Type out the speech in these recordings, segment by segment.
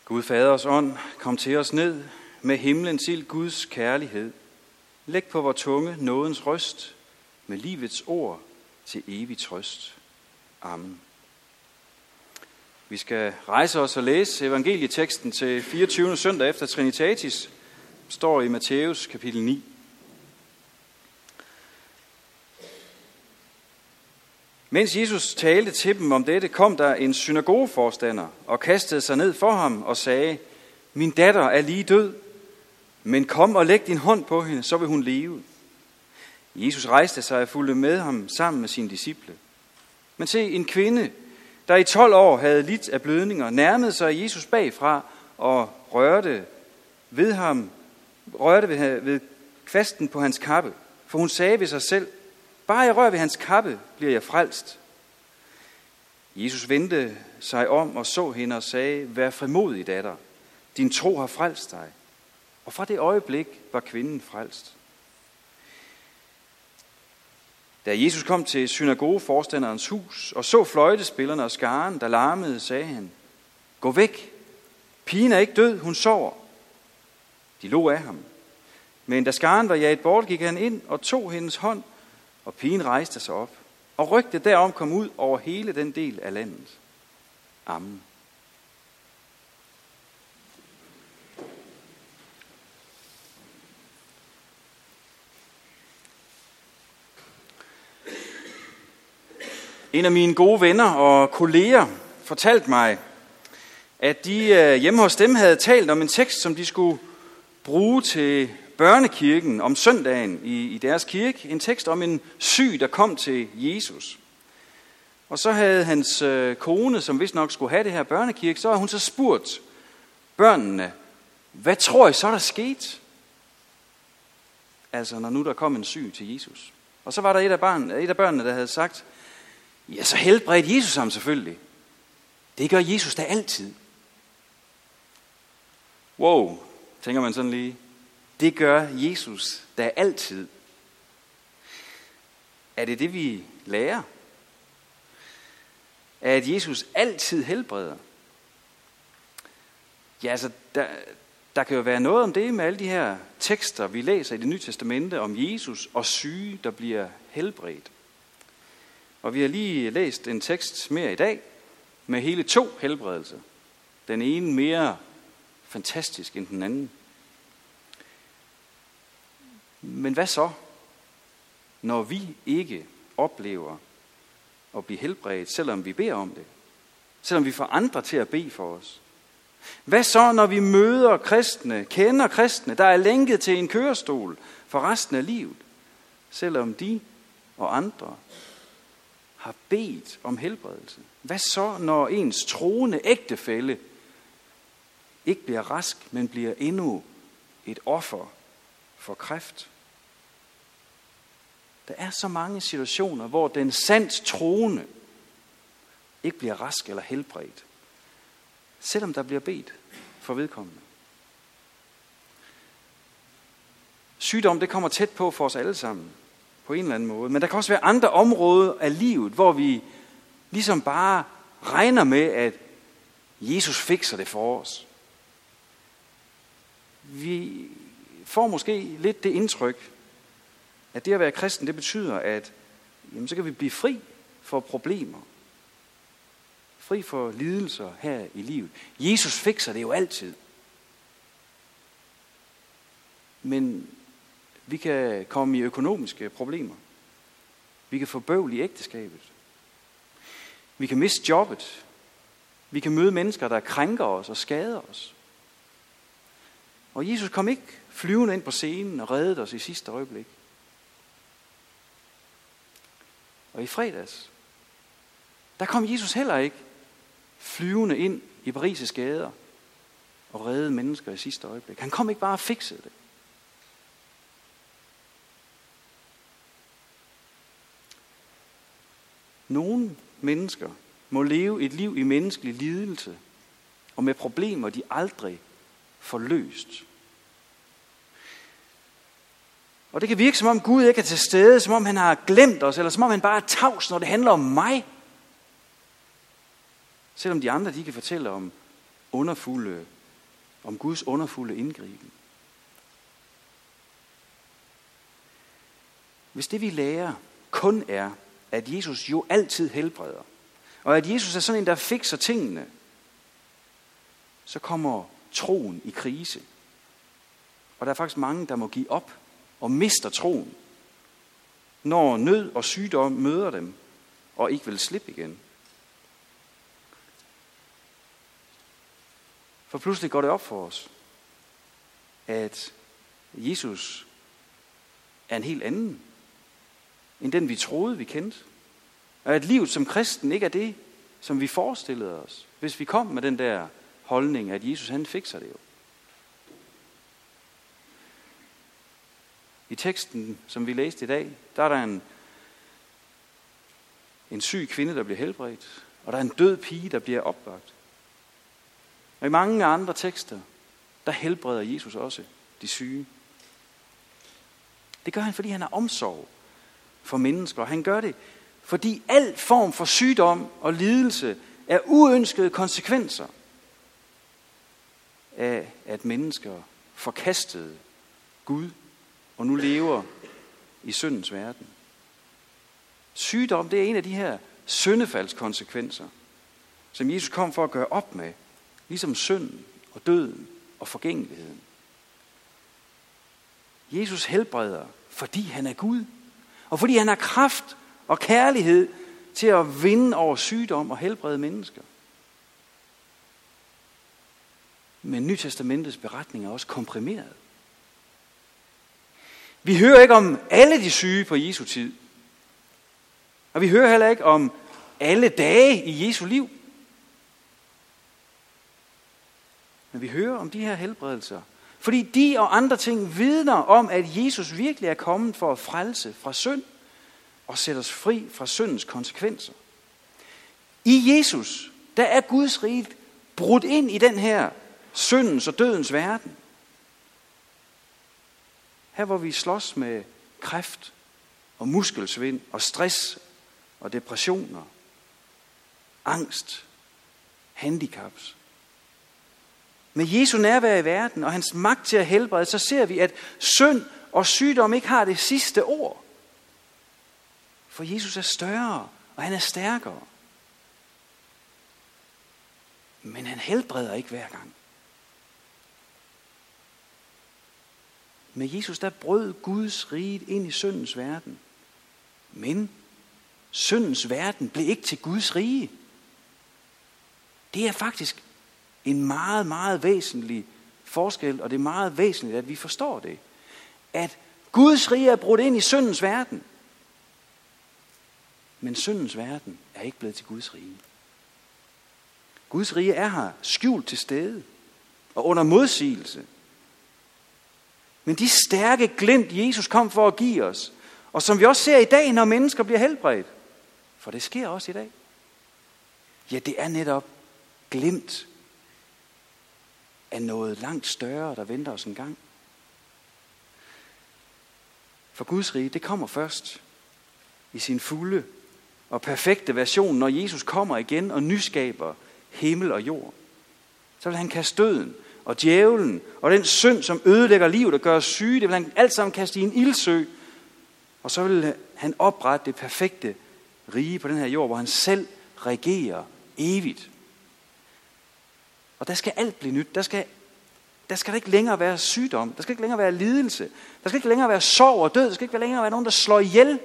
Gud Faders ånd, kom til os ned med himlens ild, Guds kærlighed. Læg på vor tunge nådens røst med livets ord til evig trøst. Amen. Vi skal rejse os og læse evangelieteksten til 24. søndag efter Trinitatis. Står i Matthæus kapitel 9. Mens Jesus talte til dem om dette, kom der en synagogeforstander og kastede sig ned for ham og sagde: Min datter er lige død, men kom og læg din hånd på hende, så vil hun leve. Jesus rejste sig og fulgte med ham sammen med sine disciple. Men se, en kvinde, der i 12 år havde lidt af blødninger, nærmede sig Jesus bagfra og rørte ved kvasten på hans kappe. For hun sagde ved sig selv: Bare jeg rører ved hans kappe, bliver jeg frelst. Jesus vendte sig om og så hende og sagde: Vær frimodig, datter. Din tro har frelst dig. Og fra det øjeblik var kvinden frelst. Da Jesus kom til synagogeforstanderens hus og så fløjtespillerne og skaren, der larmede, sagde han: Gå væk. Pigen er ikke død, hun sover. De lå af ham. Men da skaren var jaget bort, gik han ind og tog hendes hånd, og pigen rejste sig op. Og rygtet derom kom ud over hele den del af landet. Amen. En af mine gode venner og kolleger fortalte mig, at de hjemme hos dem havde talt om en tekst, som de skulle bruge til børnekirken om søndagen i deres kirke. En tekst om en syg, der kom til Jesus. Og så havde hans kone, som vist nok skulle have det her børnekirke, så havde hun så spurgt børnene: Hvad tror I så, der skete? Altså, når nu der kom en syg til Jesus. Og så var der et af børnene, der havde sagt: Ja, så helbredte Jesus ham selvfølgelig. Det gør Jesus da altid. Wow, tænker man sådan lige. Det gør Jesus da altid. Er det det, vi lærer? At Jesus altid helbreder? Ja, altså, der kan jo være noget om det med alle de her tekster, vi læser i Det Nye Testamente om Jesus og syge, der bliver helbredt. Og vi har lige læst en tekst mere i dag med hele 2 helbredelser. Den ene mere fantastisk end den anden. Men hvad så, når vi ikke oplever at blive helbredt, selvom vi beder om det? Selvom vi får andre til at bede for os? Hvad så, når vi møder kristne, kender kristne, der er lænket til en kørestol for resten af livet, selvom de og andre har bedt om helbredelse? Hvad så, når ens troende ægtefælle ikke bliver rask, men bliver endnu et offer for kræft? Der er så mange situationer, hvor den sandt troende ikke bliver rask eller helbredt, selvom der bliver bedt for vedkommende. Sygdom, det kommer tæt på for os alle sammen, på en eller anden måde. Men der kan også være andre områder af livet, hvor vi ligesom bare regner med, at Jesus fikser det for os. Vi får måske lidt det indtryk, at det at være kristen, det betyder, at jamen, så kan vi blive fri for problemer. Fri for lidelser her i livet. Jesus fikser det jo altid. Men vi kan komme i økonomiske problemer. Vi kan få bøvl i ægteskabet. Vi kan miste jobbet. Vi kan møde mennesker, der krænker os og skader os. Og Jesus kom ikke flyvende ind på scenen og reddede os i sidste øjeblik. Og i fredags, der kom Jesus heller ikke flyvende ind i Paris' gader og reddede mennesker i sidste øjeblik. Han kom ikke bare og fiksede det. Nogle mennesker må leve et liv i menneskelig lidelse og med problemer, de aldrig får løst. Og det kan virke, som om Gud ikke er til stede, som om han har glemt os, eller som om han bare er tavs, når det handler om mig. Selvom de andre, de kan fortælle om underfulde om Guds underfulde indgriben. Hvis det vi lærer kun er, at Jesus jo altid helbreder, og at Jesus er sådan en, der fikser tingene, så kommer troen i krise. Og der er faktisk mange, der må give op og mister troen, når nød og sygdom møder dem og ikke vil slippe igen. For pludselig går det op for os, at Jesus er en helt anden, end den vi troede, vi kendte. Og at livet som kristen ikke er det, som vi forestillede os, hvis vi kom med den der holdning, at Jesus han fikser det jo. I teksten, som vi læste i dag, der er der en syg kvinde, der bliver helbredt, og der er en død pige, der bliver opvakt. Og i mange andre tekster, der helbreder Jesus også de syge. Det gør han, fordi han har omsorg for mennesker. Han gør det, fordi al form for sygdom og lidelse er uønskede konsekvenser af, at mennesker forkastede Gud og nu lever i syndens verden. Sygdom, det er en af de her syndefaldskonsekvenser, som Jesus kom for at gøre op med, ligesom synden og døden og forgængeligheden. Jesus helbreder, fordi han er Gud, og fordi han har kraft og kærlighed til at vinde over sygdom og helbrede mennesker. Men Nytestamentets beretning er også komprimeret. Vi hører ikke om alle de syge på Jesu tid. Og vi hører heller ikke om alle dage i Jesu liv. Men vi hører om de her helbredelser. Fordi de og andre ting vidner om, at Jesus virkelig er kommet for at frelse fra synd og sætte os fri fra syndens konsekvenser. I Jesus, der er Guds rige brudt ind i den her syndens og dødens verden. Her hvor vi slås med kræft og muskelsvind og stress og depressioner, angst, handicaps. Med Jesu nærvær i verden og hans magt til at helbrede, så ser vi, at synd og sygdom ikke har det sidste ord. For Jesus er større, og han er stærkere. Men han helbreder ikke hver gang. Med Jesus, der brød Guds rige ind i syndens verden. Men syndens verden blev ikke til Guds rige. Det er faktisk en meget, meget væsentlig forskel, og det er meget væsentligt, at vi forstår det. At Guds rige er brudt ind i syndens verden. Men syndens verden er ikke blevet til Guds rige. Guds rige er her skjult til stede og under modsigelse. Men de stærke glimt, Jesus kom for at give os, og som vi også ser i dag, når mennesker bliver helbredt, for det sker også i dag, ja, det er netop glimt af noget langt større, der venter os en gang. For Guds rige, det kommer først i sin fulde og perfekte version, når Jesus kommer igen og nyskaber himmel og jord. Så vil han kaste døden og djævlen og den synd, som ødelægger livet og gør os syge, det vil han alt sammen kaste i en ildsø. Og så vil han oprette det perfekte rige på den her jord, hvor han selv regerer evigt. Og der skal alt blive nyt. Der skal ikke længere være sygdom. Der skal ikke længere være lidelse. Der skal ikke længere være sorg og død. Der skal ikke længere være nogen, der slår ihjel.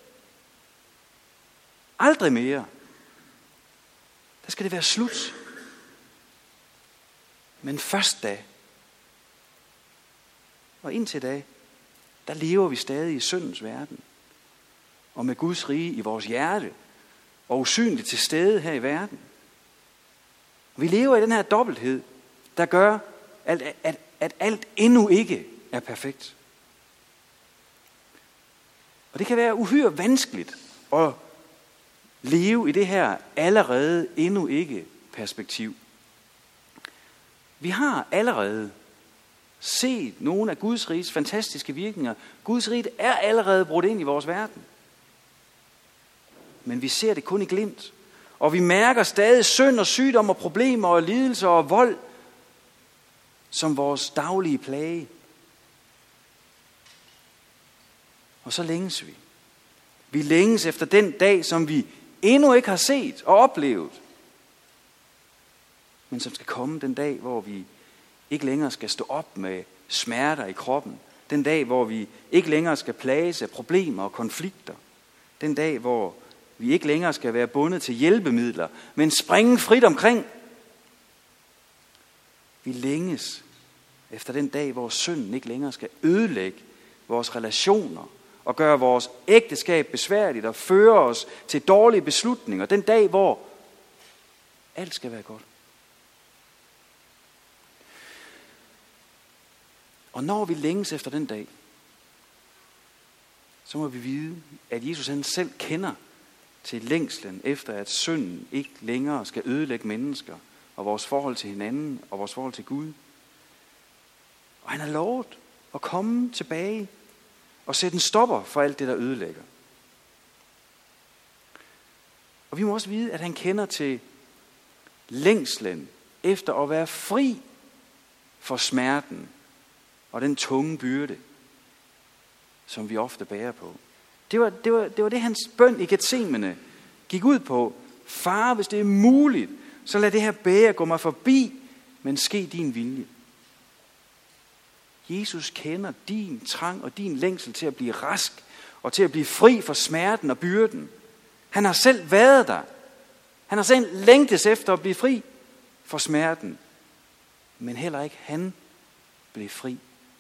Aldrig mere. Der skal det være slut. Men først da, og indtil da, der lever vi stadig i syndens verden. Og med Guds rige i vores hjerte, og usynligt til stede her i verden. Vi lever i den her dobbelthed, der gør, at alt endnu ikke er perfekt. Og det kan være uhyre vanskeligt at leve i det her allerede endnu ikke perspektiv. Vi har allerede set nogle af Guds riges fantastiske virkninger. Guds rige er allerede brudt ind i vores verden. Men vi ser det kun i glimt. Og vi mærker stadig synd og sygdom og problemer og lidelser og vold, som vores daglige plage. Og så længes vi. Vi længes efter den dag, som vi endnu ikke har set og oplevet. Men som skal komme den dag, hvor vi ikke længere skal stå op med smerter i kroppen. Den dag, hvor vi ikke længere skal plages af problemer og konflikter. Den dag, hvor vi ikke længere skal være bundet til hjælpemidler, men springe frit omkring. Vi længes efter den dag, hvor synden ikke længere skal ødelægge vores relationer og gøre vores ægteskab besværligt og føre os til dårlige beslutninger. Den dag, hvor alt skal være godt. Og når vi længes efter den dag, så må vi vide, at Jesus han selv kender til længslen efter, at synden ikke længere skal ødelægge mennesker og vores forhold til hinanden og vores forhold til Gud. Og han har lovet at komme tilbage og sætte en stopper for alt det, der ødelægger. Og vi må også vide, at han kender til længslen efter at være fri for smerten og den tunge byrde, som vi ofte bærer på. Det var det, hans bøn i Getsemane gik ud på. Far, hvis det er muligt, så lad det her bære gå mig forbi, men ske din vilje. Jesus kender din trang og din længsel til at blive rask og til at blive fri for smerten og byrden. Han har selv været der. Han har selv længtes efter at blive fri for smerten. Men heller ikke han blev fri.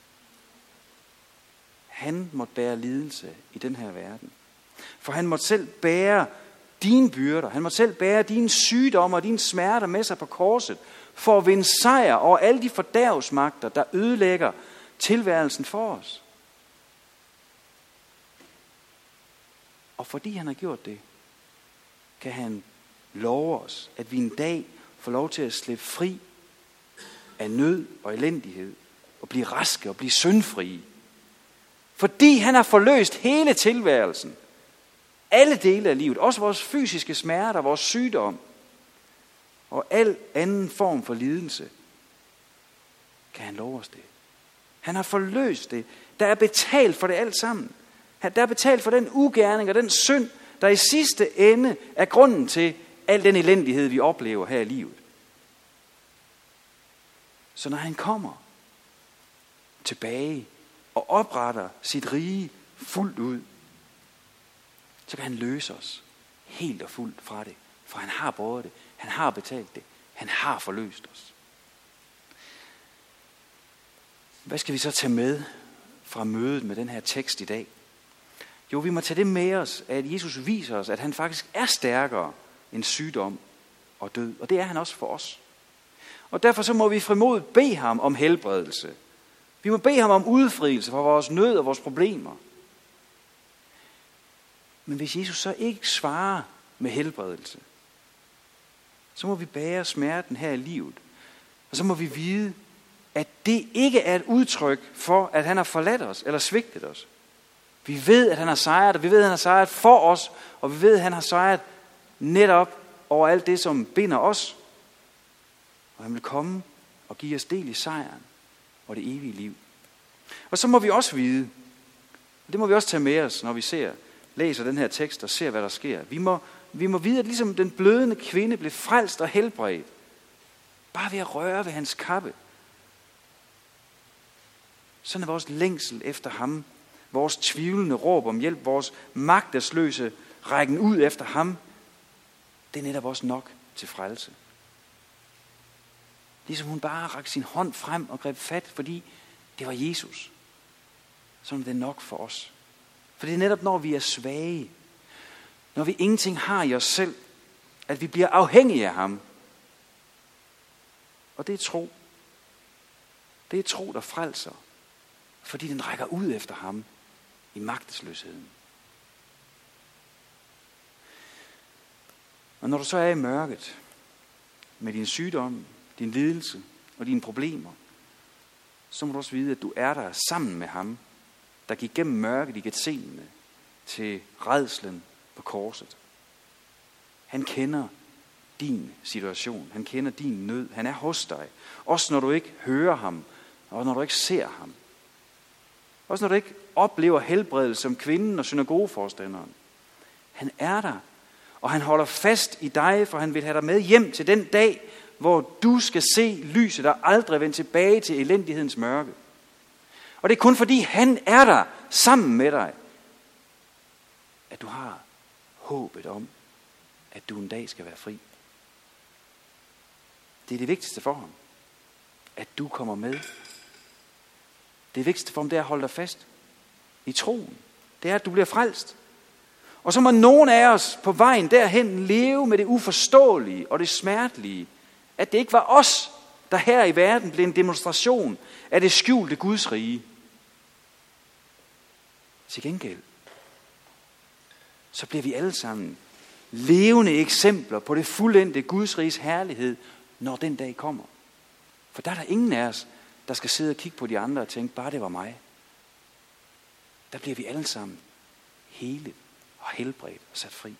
Han måtte bære lidelse i den her verden. For han måtte selv bære dine byrder. Han måtte selv bære dine sygdomme og dine smerter med sig på korset. For at vinde sejr over alle de fordærvsmagter, der ødelægger tilværelsen for os. Og fordi han har gjort det, kan han love os, at vi en dag får lov til at slippe fri af nød og elendighed. Og blive raske og blive syndfrie. Fordi han har forløst hele tilværelsen. Alle dele af livet. Også vores fysiske smerter, vores sygdom. Og al anden form for lidelse. Kan han love os det. Han har forløst det. Der er betalt for det alt sammen. Der er betalt for den ugerning og den synd, der i sidste ende er grunden til al den elendighed, vi oplever her i livet. Så når han kommer tilbage og opretter sit rige fuldt ud, så kan han løse os helt og fuldt fra det. For han har båret det. Han har betalt det. Han har forløst os. Hvad skal vi så tage med fra mødet med den her tekst i dag? Jo, vi må tage det med os, at Jesus viser os, at han faktisk er stærkere end sygdom og død. Og det er han også for os. Og derfor så må vi frimodigt bede ham om helbredelse. Vi må bede ham om udfrielse for vores nød og vores problemer. Men hvis Jesus så ikke svarer med helbredelse, så må vi bære smerten her i livet. Og så må vi vide, at det ikke er et udtryk for, at han har forladt os eller svigtet os. Vi ved, at han har sejret, og vi ved, at han har sejret for os, og vi ved, at han har sejret netop over alt det, som binder os. Og han vil komme og give os del i sejren og det evige liv. Og så må vi også vide, og det må vi også tage med os, når vi læser den her tekst og ser, hvad der sker. Vi må vide, at ligesom den blødende kvinde blev frelst og helbredt, bare ved at røre ved hans kappe. Sådan er vores længsel efter ham, vores tvivlende råb om hjælp, vores magtesløse rækken ud efter ham, det er netop også nok til frelse. Ligesom hun bare rakte sin hånd frem og greb fat, fordi det var Jesus. Sådan er det nok for os. For det er netop, når vi er svage, når vi ingenting har i os selv, at vi bliver afhængige af ham. Og det er tro. Det er tro, der frelser, fordi den rækker ud efter ham i magtesløsheden. Og når du så er i mørket med din sygdom, din lidelse og dine problemer, så må du også vide, at du er der sammen med ham, der gik gennem mørket i Getsemane til rædslen på korset. Han kender din situation. Han kender din nød. Han er hos dig. Også når du ikke hører ham, og når du ikke ser ham. Også når du ikke oplever helbredelse som kvinden og synagogeforstanderen. Han er der, og han holder fast i dig, for han vil have dig med hjem til den dag, hvor du skal se lyset, der aldrig vender tilbage til elendighedens mørke. Og det er kun fordi han er der sammen med dig, at du har håbet om, at du en dag skal være fri. Det er det vigtigste for ham, at du kommer med. Det vigtigste for ham, det er at holde dig fast i troen. Det er, at du bliver frelst. Og så må nogen af os på vejen derhen leve med det uforståelige og det smertelige, at det ikke var os, der her i verden blev en demonstration af det skjulte Guds rige. Til gengæld, så bliver vi alle sammen levende eksempler på det fuldendte Guds riges herlighed, når den dag kommer. For der er der ingen af os, der skal sidde og kigge på de andre og tænke, bare det var mig. Der bliver vi alle sammen hele og helbredt og sat fri.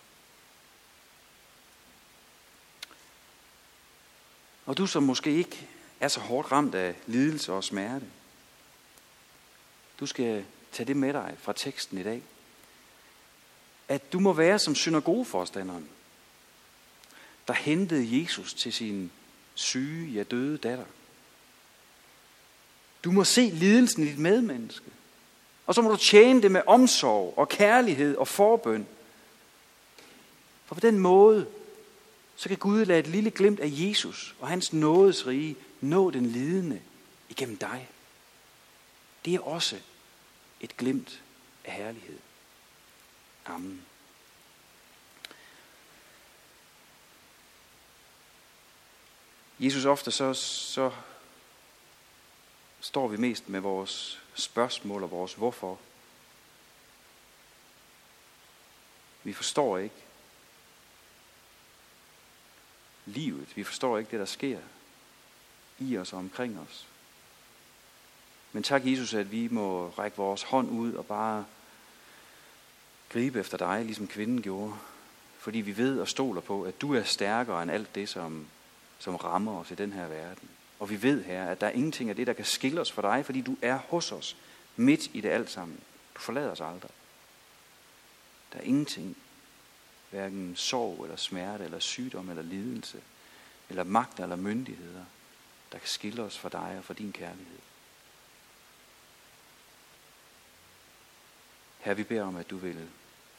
Og du som måske ikke er så hårdt ramt af lidelse og smerte, du skal tage det med dig fra teksten i dag. At du må være som synagogeforstanderen, der hentede Jesus til sin syge, ja døde datter. Du må se lidelsen i dit medmenneske. Og så må du tjene det med omsorg og kærlighed og forbøn. For på den måde, så kan Gud lade et lille glimt af Jesus og hans nådes rige nå den lidende igennem dig. Det er også et glimt af herlighed. Amen. Jesus, ofte så står vi mest med vores spørgsmål og vores hvorfor. Vi forstår ikke livet. Vi forstår ikke det, der sker i os og omkring os. Men tak, Jesus, at vi må række vores hånd ud og bare gribe efter dig, ligesom kvinden gjorde. Fordi vi ved og stoler på, at du er stærkere end alt det, som rammer os i den her verden. Og vi ved her, at der er ingenting af det, der kan skille os fra dig, fordi du er hos os, midt i det alt sammen. Du forlader os aldrig. Der er ingenting, hverken sorg eller smerte eller sygdom eller lidelse, eller magt eller myndigheder, der kan skille os fra dig og fra din kærlighed. Herre, vi beder om, at du vil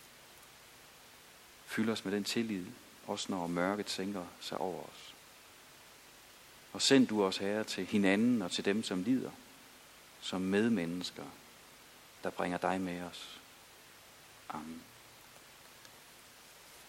fylde os med den tillid, også når mørket sænker sig over os. Og send du os, Herre, til hinanden og til dem, som lider, som medmennesker, der bringer dig med os.